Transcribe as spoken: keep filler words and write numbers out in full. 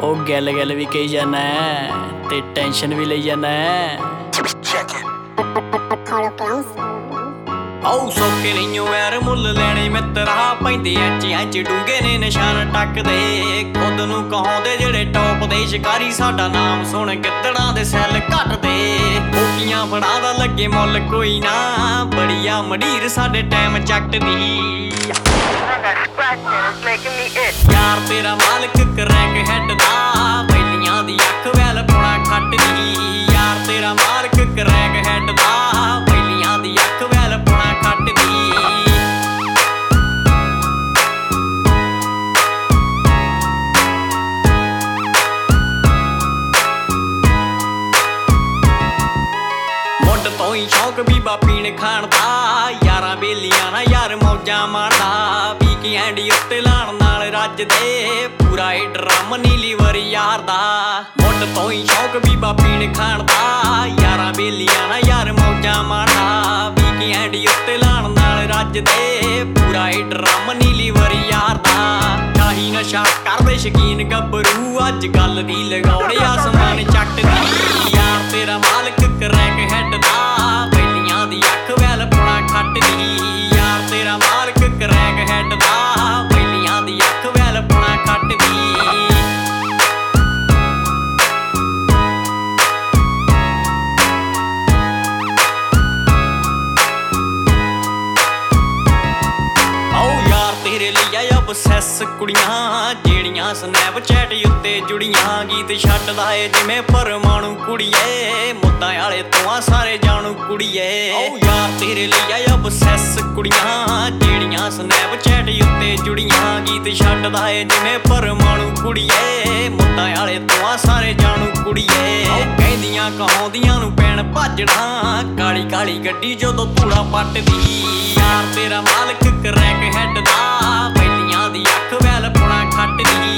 ਉਹ ਗੱਲ ਗੱਲ ਵੀ ਕਹੀ ਜਾਣਾ ਤੇ ਟੈਨਸ਼ਨ ਵੀ ਲਈ ਜਾਣਾ। ਆਉ ਸੌਕੇ ਨਹੀਂਓ ਯਾਰ ਮੁੱਲ ਲੈਣੇ ਮਿੱਤਰਾ, ਪੈਂਦੇ ਐਚ ਐਚ ਡੂੰਗੇ ਨੇ ਨਿਸ਼ਾਨ ਟੱਕਦੇ। ਖੁਦ ਨੂੰ ਕਹਾਉਂਦੇ ਜਿਹੜੇ ਟੌਪ ਦੇ ਸ਼ਿਕਾਰੀ, ਸਾਡਾ ਨਾਮ ਸੁਣ ਗਿੱਦੜਾਂ ਦੇ ਸੈੱਲ ਘੱਟਦੇ। ਕੋਕੀਆਂ ਫੜਾ ਦਾ ਲੱਗੇ ਮੁੱਲ ਕੋਈ ਨਾ, ਬੜੀਆ ਮੜੀਰ ਸਾਡੇ ਟਾਈਮ ਚੱਕਦੀ। ਯਾਰ ਤੇਰਾ ਮਾਲਕ ਕਰੈਕ ਹੈਡ ਦਾ, ਪਹਿਲੀਆਂ ਦੀ ਅੱਖ ਵੈਲ ਪੁਣਾ ਖੱਟਦੀ। ਯਾਰ ਤੇਰਾ ਮਾਲਕ ਕਰੈਕ ਹੈਡ ਦਾ, ਪਹਿਲੀਆਂ ਦੀ ਅੱਖ ਵੈਲ ਪੁਣਾ ਖੱਟਦੀ। ਮੁੱਢ ਤੋਂ ਹੀ ਸ਼ੌਕ ਬੀਬਾ ਪੀਣ ਖਾਣ ਦਾ, ਯਾਰਾਂ ਬੇਲੀਆਂ ਨਾ ਯਾਰ ਮੌਜਾਂ ਮਾਰਦਾ। ਪੀ ਕੇ ਐਂਡੀ ਉੱਤੇ ਲਾਣ ਨਾਲ ਰੱਜਦੇ, ਪੂਰਾ ਏ ਡਰਮ ਨੀਲੀ ਵਰ ਯਾਰ ਦਾ। ਮੁੱਢ ਤੋਂ ਹੀ ਸ਼ੌਕ ਬੀਬਾ ਪੀਣ ਖਾਣ ਦਾ, ਯਾਰਾਂ ਬੇਲੀਆਂ ਨਾ ਯਾਰ ਮੌਜਾਂ ਮਾਰਦਾ। ਪੀ ਕੇ ਐਂਡੀ ਉੱਤੇ ਲਾਣ ਨਾਲ ਰੱਜਦੇ, ਪੂਰਾ ਏ ਡਰਮ ਨੀਲੀ ਵਰ ਯਾਰ ਦਾ। ਚਾਹੀ ਨਸ਼ਾ ਕਰਦੇ ਸ਼ਕੀਨ ਗੱਭਰੂ, ਅੱਜ ਗੱਲ ਦੀ ਲਗਾਉਣੇ ਆਸਮਾਨ ਚੱਟਦੀ। ਯਾਰ ਤੇਰਾ ਮਾਲਕ ਕਰੈਕ ਹੈਡ ਦਾ, ਪਹਿਲੀਆਂ ਦੀ ਅੱਖ ਵੈਲ ਪੁਣਾ ਖੱਟਦੀ। ਯਾਰ ਤੇਰਾ ਮਾਲਕ ਕਰੈਕ ਹੈਡ ਦਾ, ਪਹਿਲੀਆਂ ਦੀ ਅੱਖ ਵੈਲ ਪੁਣਾ ਖੱਟਦੀ। ਤੇਰੇ ਲਈ ਆ ਅਬਸੈਸ ਕੁੜੀਆਂ, ਜਿਹੜੀਆਂ ਸਨੈਪਚੈਟ ਉੱਤੇ ਜੁੜੀਆਂ। ਗੀਤ ਛੱਡਦਾ ਏ ਜਿਵੇਂ ਪਰਮਾਣੂ ਕੁੜੀਏ, ਮੁੱਦਾਂ ਵਾਲੇ ਤੋਂ ਆ ਸਾਰੇ ਜਾਣੂ ਕੁੜੀਏ। ਓ ਯਾਰ ਤੇਰੇ ਲਈ ਆ ਅਬਸੈਸ ਕੁੜੀਆਂ, ਜਿਹੜੀਆਂ ਸਨੈਪਚੈਟ ਉੱਤੇ ਜੁੜੀਆਂ। ਗੀਤ ਛੱਡਦਾ ਏ ਜਿਵੇਂ ਪਰਮਾਣੂ ਕੁੜੀਏ, ਮੁੱਦਾਂ ਵਾਲੇ ਤੋਂ ਆ ਸਾਰੇ ਜਾਣੂ ਕੁੜੀਏ। ਕਹਿੰਦੀਆਂ ਕਹਾਉਂਦੀਆਂ ਨੂੰ ਪੈਣ ਭਾਜਣਾ, ਕਾਲੀ ਕਾਲੀ ਗੱਡੀ ਜਦੋਂ ਧੂੜਾ ਪੱਟਦੀ। ਯਾਰ ਤੇਰਾ ਮਾਲਕ ਕਰੈਕ ਹੈਡ ਦਾ, ਪਹਿਲੀਆਂ ਦੀ ਅੱਖ ਵੈਲ ਪੁਣਾ ਖੱਟਦੀ।